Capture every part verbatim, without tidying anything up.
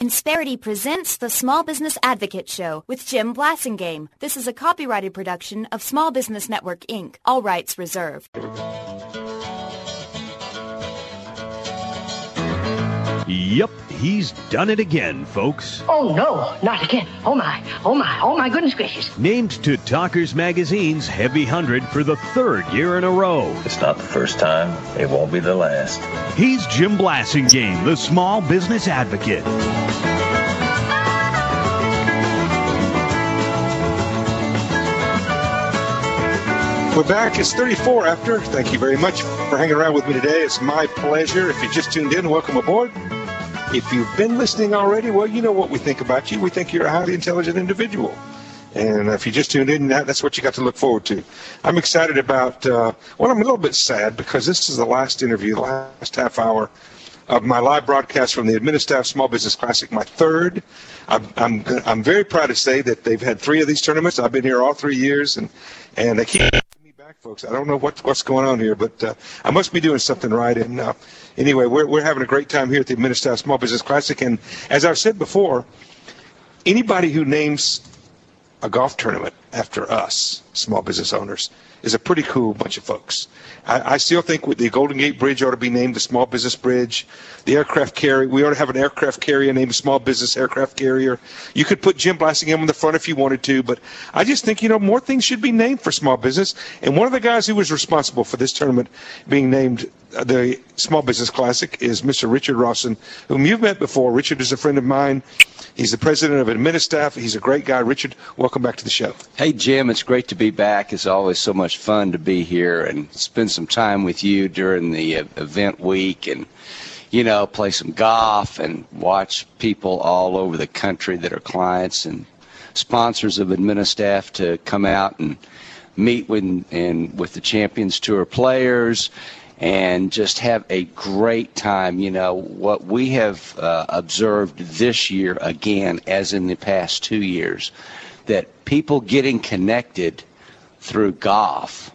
Insperity presents the Small Business Advocate Show with Jim Blasingame. This is a copyrighted production of Small Business Network, Incorporated. All rights reserved. Yep, he's done it again, folks. Oh, no, not again. Oh, my. Oh, my. Oh, my goodness gracious. Named to Talkers Magazine's Heavy one hundred for the third year in a row. It's not the first time. It won't be the last. He's Jim Blasingame, the Small Business Advocate. We're back. It's thirty-four after. Thank you very much for hanging around with me today. It's my pleasure. If you just tuned in, welcome aboard. If you've been listening already, well, you know what we think about you. We think you're a highly intelligent individual. And if you just tuned in, that's what you got to look forward to. I'm excited about, uh, well, I'm a little bit sad because this is the last interview, the last half hour of my live broadcast from the Administaff Small Business Classic, my third. I'm, I'm, I'm very proud to say that they've had three of these tournaments. I've been here all three years, and, and they keep me back, folks. I don't know what, what's going on here, but uh, I must be doing something right. And uh, anyway, we're, we're having a great time here at the Administaff Small Business Classic. And as I've said before, anybody who names a golf tournament after us, small business owners, is a pretty cool bunch of folks. I, I still think the Golden Gate Bridge ought to be named the Small Business Bridge. The aircraft carrier, we ought to have an aircraft carrier named Small Business Aircraft Carrier. You could put Jim Blasingame on the front if you wanted to, but I just think, you know, more things should be named for small business. And one of the guys who was responsible for this tournament being named the Small Business Classic is Mister Richard Rawson, whom you've met before. Richard is a friend of mine. He's the president of Administaff. He's a great guy. Richard, welcome back to the show. Hey, Jim, it's great to be back. It's always so much fun to be here and spend some time with you during the event week and, you know, play some golf and watch people all over the country that are clients and sponsors of Administaff to come out and meet with, and with the Champions Tour players and just have a great time. You know, what we have uh, observed this year, again, as in the past two years, that people getting connected through golf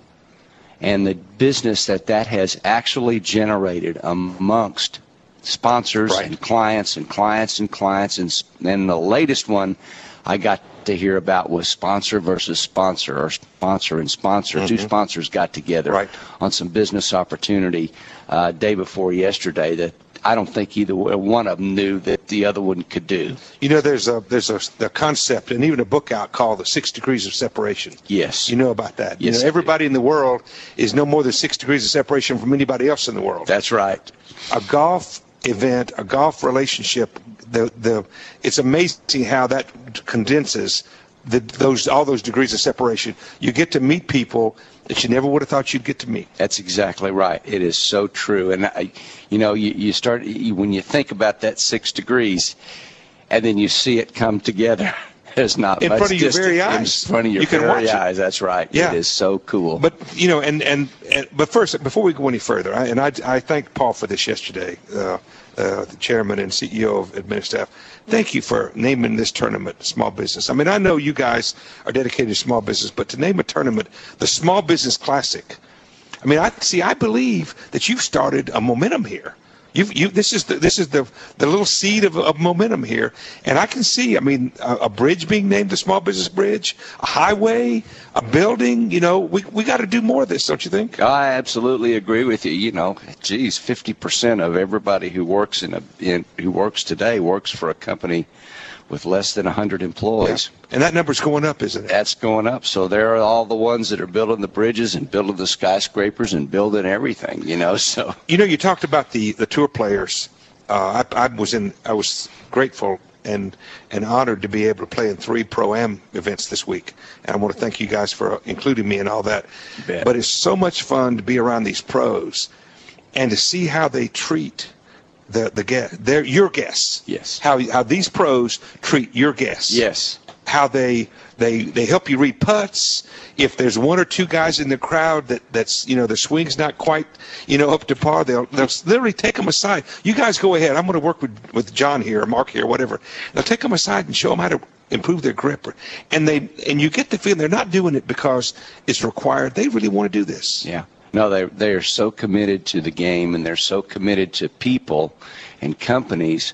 and the business that that has actually generated amongst sponsors right. and clients and clients and clients. And, and the latest one I got to hear about was sponsor versus sponsor, or sponsor and sponsor. Mm-hmm. Two sponsors got together right. on some business opportunity uh, day before yesterday that I don't think either one of them knew that the other one could do. You know, there's a there's a, a concept and even a book out called The Six Degrees of Separation. Yes. You know about that. Yes, you know, everybody in the world is no more than six degrees of separation from anybody else in the world. That's right. A golf event, a golf relationship, the the it's amazing how that condenses the, those all those degrees of separation. You get to meet people that you never would have thought you'd get to meet. That's exactly right. It is so true. And, I, you know, you, you start, you, when you think about that six degrees and then you see it come together, there's not in much front of your distance. very eyes. In front of your you can very watch eyes. It. That's right. Yeah. It is so cool. But, you know, and, and, and but first, before we go any further, I, and I, I thanked Paul for this yesterday, uh, uh, the chairman and C E O of Administaff. Thank you for naming this tournament Small Business. I mean, I know you guys are dedicated to small business, but to name a tournament the Small Business Classic, I mean, I see. I believe that you've started a momentum here. You've, you, this is the this is the the little seed of, of momentum here, and I can see. I mean, a, a bridge being named the Small Business Bridge, a highway, a building. You know, we we got to do more of this, don't you think? I absolutely agree with you. You know, geez, fifty percent of everybody who works in a in, who works today works for a company with less than one hundred employees. Yeah. And that number's going up, isn't it? That's going up. So there are all the ones that are building the bridges and building the skyscrapers and building everything, you know. So you know, you talked about the, the tour players. Uh, I, I was in. I was grateful and and honored to be able to play in three Pro-Am events this week. And I want to thank you guys for including me in all that. But it's so much fun to be around these pros and to see how they treat the the guest, they're your guests. Yes. How how these pros treat your guests. Yes. How they they they help you read putts. If there's one or two guys in the crowd that that's you know the swing's not quite you know up to par, they'll they'll literally take them aside. You guys go ahead. I'm going to work with with John here, or Mark here, whatever. They'll take them aside and show them how to improve their grip. And they and you get the feeling they're not doing it because it's required. They really want to do this. Yeah. No, they they are so committed to the game, and they're so committed to people and companies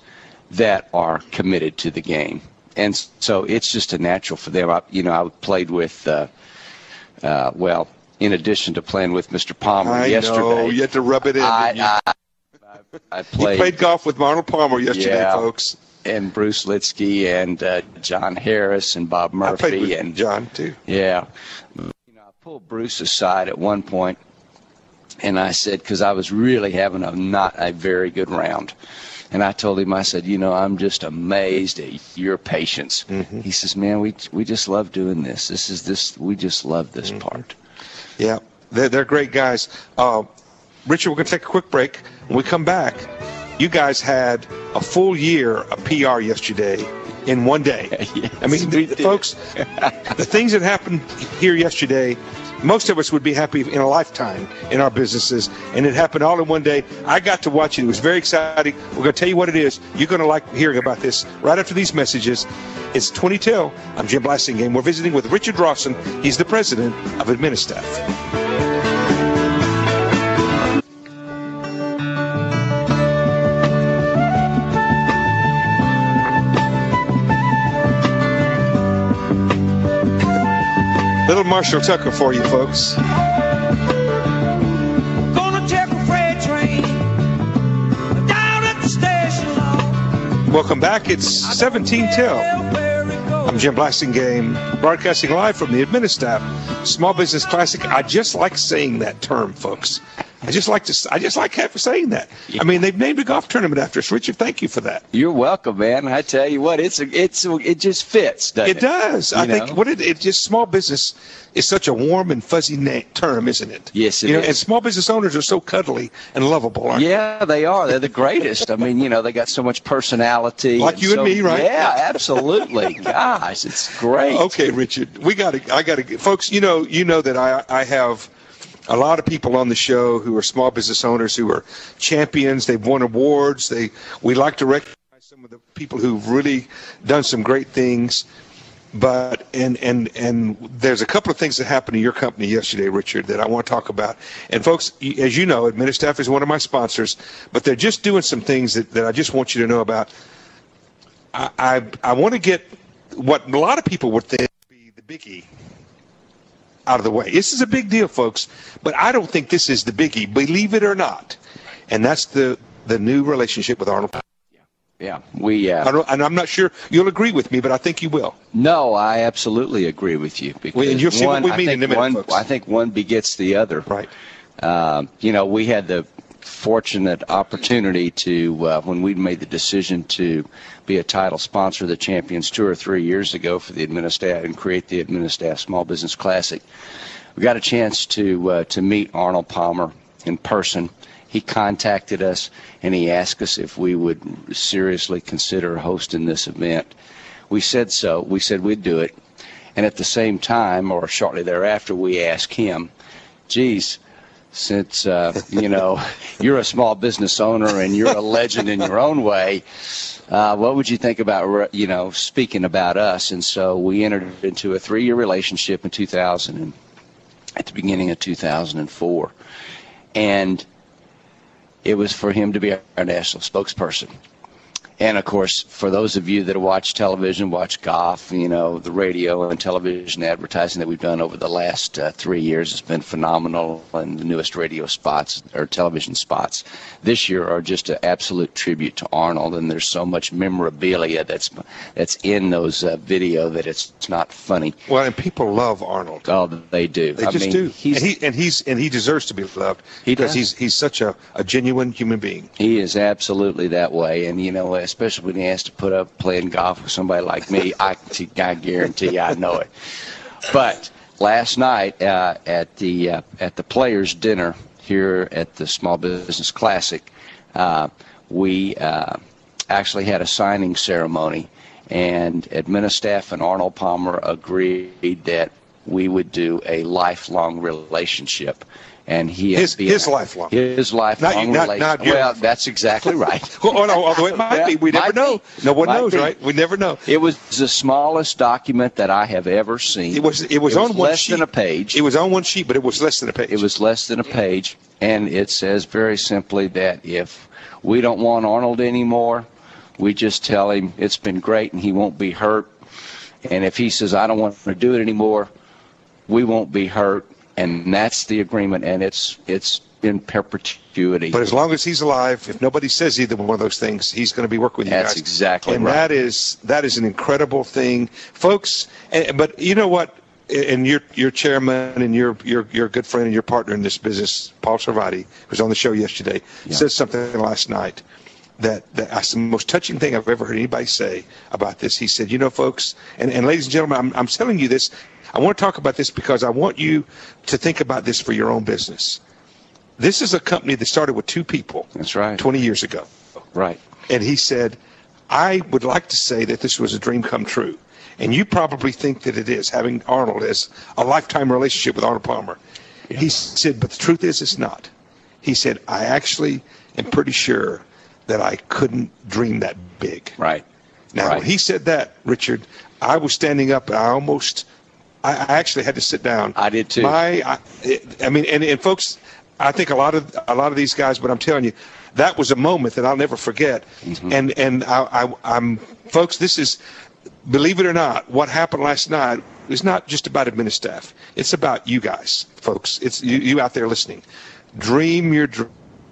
that are committed to the game. And so it's just a natural for them. I, you know, I played with, uh, uh, well, in addition to playing with Mister Palmer I yesterday. know. You had to rub it in. I, didn't you? I, I, I played, you played golf with Arnold Palmer yesterday, yeah, folks. And Bruce Litsky and uh, John Harris and Bob Murphy. I played with and John, too. Yeah. You know, I pulled Bruce aside at one point, and I said, because I was really having a not a very good round. And I told him, I said, you know, I'm just amazed at your patience. Mm-hmm. He says, man, we we just love doing this. This is this. We just love this mm-hmm. part. Yeah, they're, they're great guys. Uh, Richard, we're going to take a quick break. When we come back, you guys had a full year of P R yesterday in one day. Yes, I mean, the, folks, the things that happened here yesterday, most of us would be happy in a lifetime in our businesses, and it happened all in one day. I got to watch it. It was very exciting. We're going to tell you what it is. You're going to like hearing about this right after these messages. It's twenty till. I'm Jim Blasingame. We're visiting with Richard Rawson. He's the president of Administaff. Little Marshall Tucker for you, folks. Gonna take a freight train down at the station. Welcome back. It's seventeen till. I'm Jim Blasingame, broadcasting live from the Administaff Small Business Classic. I just like saying that term, folks. I just like to. I just like saying that. Yeah. I mean, they've named a golf tournament after us. Richard, thank you for that. You're welcome, man. I tell you what, it's a, it's a, it just fits. Doesn't it, it does. You I know? think what it, it just small business is such a warm and fuzzy na- term, isn't it? Yes, it you know, is. And small business owners are so cuddly and lovable, aren't yeah, they? Yeah, they are. They're the greatest. I mean, you know, they got so much personality. Like and you so, and me, right? Yeah, absolutely. Gosh, it's great. Okay, Richard, we got to. I got to, folks. You know, you know that I I have a lot of people on the show who are small business owners who are champions. They've won awards. They we like to recognize some of the people who've really done some great things. But and and and there's a couple of things that happened to your company yesterday, Richard, that I want to talk about. And folks, as you know, Administaff is one of my sponsors, but they're just doing some things that, that I just want you to know about. I I, I want to get what a lot of people would think would be the biggie out of the way. This is a big deal, folks, but I don't think this is the biggie, believe it or not. And that's the, the new relationship with Arnold. Yeah, we. Uh, I don't, and I'm not sure you'll agree with me, but I think you will. No, I absolutely agree with you. Because well, and you'll see one, what we mean I in a minute, one, folks. I think one begets the other. Right. Uh, you know, we had the fortunate opportunity to, uh, when we made the decision to be a title sponsor of the Champions Tour three years ago for the Administaff and create the Administaff Small Business Classic, we got a chance to uh, to meet Arnold Palmer in person. He contacted us and he asked us if we would seriously consider hosting this event. We said so. We said we'd do it. And at the same time, or shortly thereafter, we asked him, geez, since, uh, you know, you're a small business owner and you're a legend in your own way, uh, what would you think about, you know, speaking about us? And so we entered into a three-year relationship in two thousand, and at the beginning of two thousand four. And it was for him to be our national spokesperson. And, of course, for those of you that watch television, watch golf, you know, the radio and television advertising that we've done over the last uh, three years has been phenomenal. And the newest radio spots or television spots this year are just an absolute tribute to Arnold. And there's so much memorabilia that's that's in those uh, video that it's, it's not funny. Well, and people love Arnold. Oh, they do. They I just mean, do. He's, and, he, and, he's, and he deserves to be loved. He because does. he's, he's such a, a genuine human being. He is absolutely that way. And, you know, especially when he has to put up playing golf with somebody like me, I, I guarantee you I know it. But last night uh, at the uh, at the Players' Dinner here at the Small Business Classic, uh, we uh, actually had a signing ceremony, and Administaff and Arnold Palmer agreed that we would do a lifelong relationship. And he his been, his lifelong his lifelong not, relationship. not, not well, that's exactly right. well, oh, no, although it might yeah, be, we never know. Be. No one might knows, be. right? We never know. It was the smallest document that I have ever seen. It was. It was, it was on one less sheet. than a page. It was on one sheet, but it was less than a page. It was less than a page, and it says very simply that if we don't want Arnold anymore, We just tell him it's been great and he won't be hurt. And if he says, I don't want to do it anymore, we won't be hurt. And that's the agreement, and it's it's in perpetuity. But as long as he's alive, if nobody says either one of those things, he's going to be working with you That's guys. exactly and right. And that is, that is an incredible thing. Folks, and, but you know what? And your your chairman and your your your good friend and your partner in this business, Paul Sarvati, who was on the show yesterday, yeah. said something last night that, that that's the most touching thing I've ever heard anybody say about this. He said, you know, folks, and, and ladies and gentlemen, I'm, I'm telling you this. I want to talk about this because I want you to think about this for your own business. This is a company that started with two people. That's right. twenty years ago. Right. And he said, I would like to say that this was a dream come true. And you probably think that it is, having Arnold as a lifetime relationship with Arnold Palmer. Yeah. He said, but the truth is it's not. He said, I actually am pretty sure that I couldn't dream that big. Right. Now, right. when he said that, Richard, I was standing up and I almost, I, I actually had to sit down. I did too. My, I, I mean, and, and folks, I think a lot of a lot of these guys, but I'm telling you, that was a moment that I'll never forget. Mm-hmm. And and I, I, I'm, folks, this is, believe it or not, what happened last night is not just about Administaff. It's about you guys, folks. It's you, you out there listening. Dream your dr-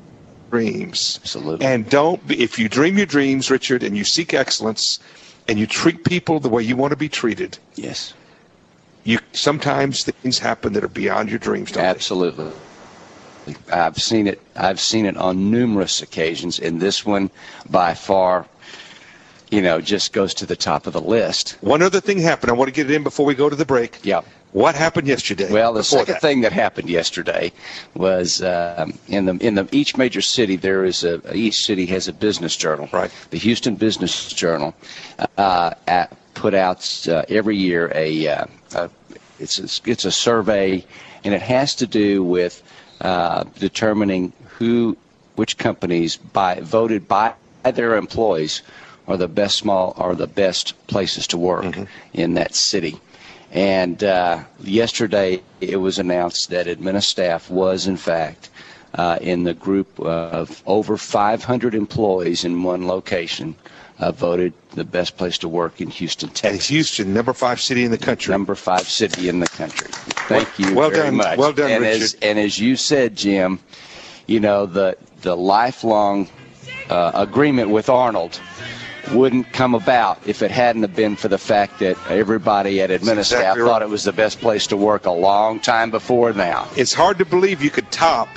dreams. Absolutely. And don't be, if you dream your dreams, Richard, and you seek excellence, and you treat people the way you want to be treated. Yes. You sometimes things happen that are beyond your dreams. Don't Absolutely. They? I've seen it. I've seen it on numerous occasions, and this one, by far, you know, just goes to the top of the list. One other thing happened. I want to get it in before we go to the break. Yeah. What happened yesterday? Well, the second that? thing that happened yesterday was uh, in the in the each major city there is a each city has a business journal. Right. The Houston Business Journal uh, at, put out uh, every year a, uh, a it's a, it's a survey, and it has to do with uh, determining who which companies by voted by their employees are the best small are the best places to work mm-hmm. in that city. And uh, yesterday it was announced that Administaff was, in fact, uh, in the group of over five hundred employees in one location uh, voted the best place to work in Houston, Texas. And Houston, number five city in the country. Number five city in the country. Thank you well very done. much. Well done, and Richard. As, and as you said, Jim, you know, the, the lifelong uh, agreement with Arnold wouldn't come about if it hadn't have been for the fact that everybody at Administaff exactly right. thought it was the best place to work a long time before now. It's hard to believe you could top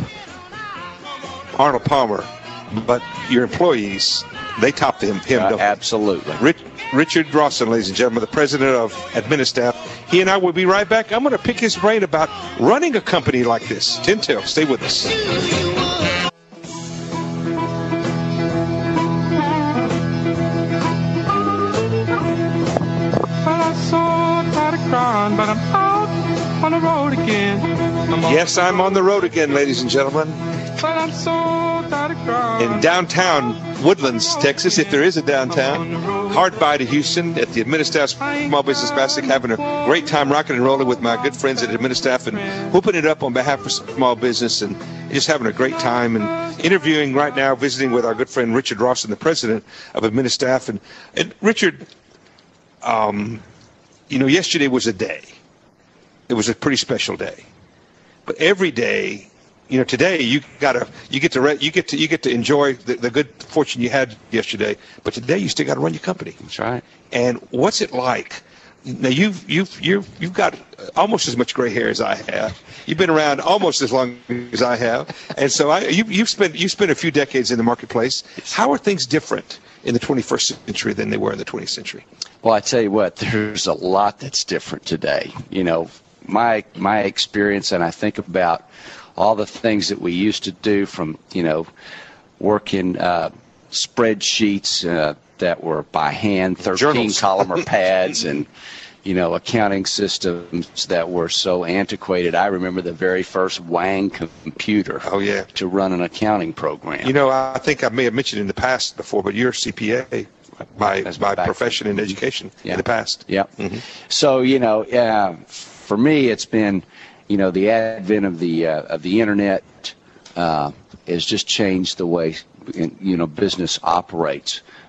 Arnold Palmer, but your employees, they topped him. him uh, absolutely. Rich, Richard Rawson, ladies and gentlemen, the president of Administaff. He and I will be right back. I'm going to pick his brain about running a company like this. Tim Till, stay with us. But I'm out on the road again. I'm yes, I'm on the road again, ladies and gentlemen. But I'm so tired of crying. In downtown Woodlands, Texas, if there is a downtown, hard by to Houston at the Administaff Small Business Classic, having a great time rocking and rolling with my good friends at Administaff and whooping it up on behalf of small business and just having a great time and interviewing right now, visiting with our good friend Richard Rawson, the president of Administaff. And, and Richard, um... you know, yesterday was a day. It was a pretty special day. But every day, you know, today you gotta, you get to, re- you get to, you get to enjoy the, the good fortune you had yesterday. But today you still got to run your company. That's right. And what's it like? Now you've you've you've you've got almost as much gray hair as I have. You've been around almost as long as I have, and so I you you've spent you spent a few decades in the marketplace. How are things different in the twenty-first century than they were in the twentieth century? Well, I tell you what, there's a lot that's different today. You know, my my experience, and I think about all the things that we used to do from, you know, working uh, spreadsheets uh, that were by hand, thirteen columnar pads, and, you know, accounting systems that were so antiquated. I remember the very first Wang computer oh, yeah. to run an accounting program. You know, I think I may have mentioned in the past before, but you're a C P A. By, by profession and education yeah. in the past. Yeah. Mm-hmm. So, you know, uh, for me, it's been, you know, the advent of the uh, of the internet uh, has just changed the way, you know, business operates.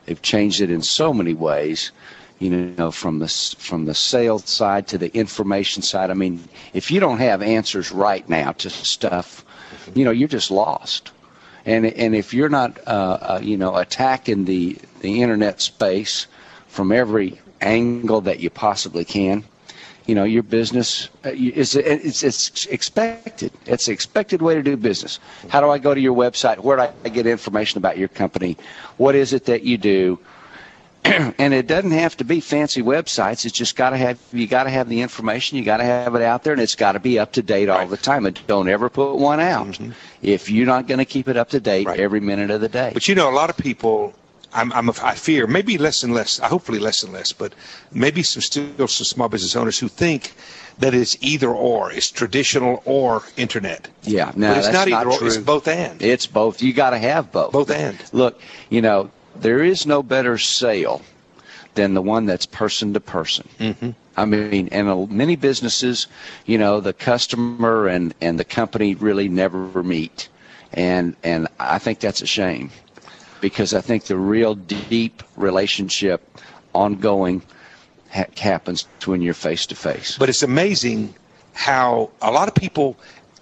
They've changed it in so many ways, you know, from the from the sales side to the information side. I mean, if you don't have answers right now to stuff, you know, you're just lost. And and if you're not, uh, uh, you know, attacking the the internet space from every angle that you possibly can, you know, your business uh, is it's, it's expected. It's the expected way to do business. How do I go to your website? Where do I get information about your company? What is it that you do? And it doesn't have to be fancy websites. It's just got to have you got to have the information. You got to have it out there, and it's got to be up to date all right. the time. And don't ever put one out mm-hmm. if you're not going to keep it up to date right. every minute of the day. But you know, a lot of people. I'm, I'm, I fear maybe less and less, hopefully less and less, but maybe some still some small business owners who think that it's either or, it's traditional or internet. Yeah, no, but it's that's not either not or, true. It's both and. It's both. You got to have both. Both and. Look, you know, there is no better sale than the one that's person to person. Mm-hmm. I mean, and many businesses, you know, the customer and, and the company really never meet, and and I think that's a shame. Because I think the real deep relationship, ongoing, ha- happens when you're face to face. But it's amazing how a lot of people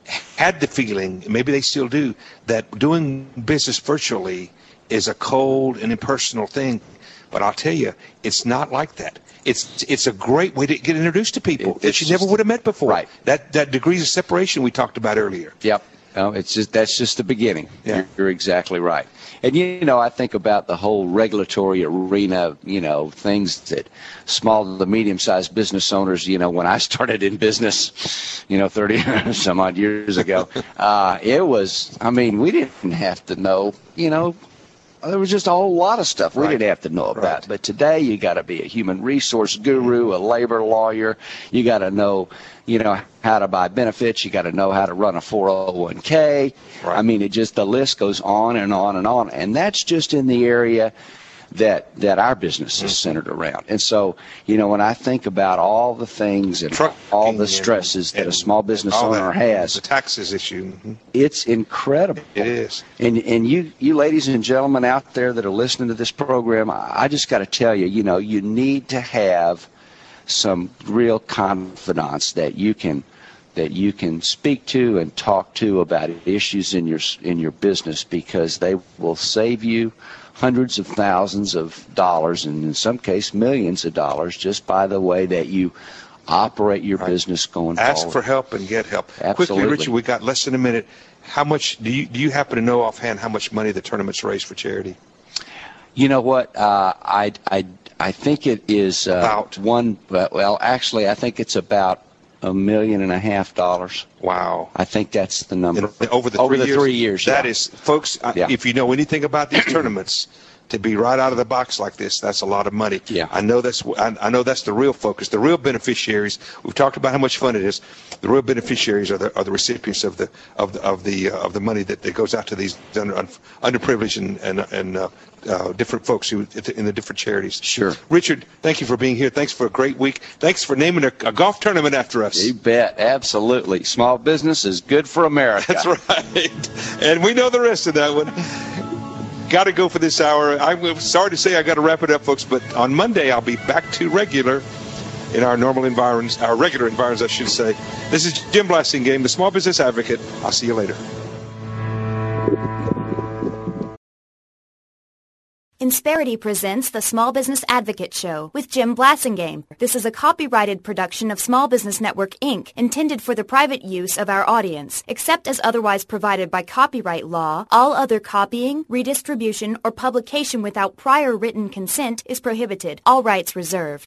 had the feeling, maybe they still do, that doing business virtually is a cold and impersonal thing. But I'll tell you, it's not like that. It's it's a great way to get introduced to people it, that you never would have met before. Right. That that degrees of separation we talked about earlier. Yep. No, it's just that's just the beginning. Yeah. You're, you're exactly right. And, you know, I think about the whole regulatory arena, you know, things that small to medium-sized business owners, you know, when I started in business, you know, thirty some odd years ago, uh, it was, I mean, we didn't have to know, you know, there was just a whole lot of stuff we right. didn't have to know about. Right. But today you got to be a human resource guru, a labor lawyer. You got to know, you know, how to buy benefits. You got to know how to run a four oh one k. Right. I mean, it just the list goes on and on and on. And that's just in the area that that our business is centered around. And so, you know, when I think about all the things and Trucking all the stresses and, that a small business owner that, has, the taxes issue, mm-hmm. it's incredible. It is. And and you you ladies and gentlemen out there that are listening to this program, I just got to tell you, you know, you need to have some real confidants that you can that you can speak to and talk to about issues in your in your business, because they will save you hundreds of thousands of dollars, and in some case millions of dollars, just by the way that you operate your right. business going Ask forward. Ask for help and get help. Absolutely. Quickly, Richard, we got less than a minute. How much do you do you happen to know offhand how much money the tournaments raise for charity? You know what? Uh, I I I think it is uh, about one. Well, actually, I think it's about a million and a half dollars. Wow. I think that's the number. And over the over three the years, three years. That yeah. is, folks. Yeah. If you know anything about these tournaments, to be right out of the box like this, that's a lot of money. Yeah. I know that's. I, I know that's the real focus. The real beneficiaries. We've talked about how much fun it is. The real beneficiaries are the are the recipients of the of the of the uh, of the money that, that goes out to these under, underprivileged and and and uh, uh, different folks who in the different charities. Sure. Richard, thank you for being here. Thanks for a great week. Thanks for naming a, a golf tournament after us. You bet. Absolutely. Small business is good for America. That's right. And we know the rest of that one. Got to go for this hour. I'm sorry to say I got to wrap it up, folks, but on Monday I'll be back to regular in our normal environs, our regular environs, I should say. This is Jim Blasingame, the Small Business Advocate. I'll see you later. Insperity presents the Small Business Advocate Show with Jim Blasingame. This is a copyrighted production of Small Business Network, Incorporated, intended for the private use of our audience. Except as otherwise provided by copyright law, all other copying, redistribution, or publication without prior written consent is prohibited. All rights reserved.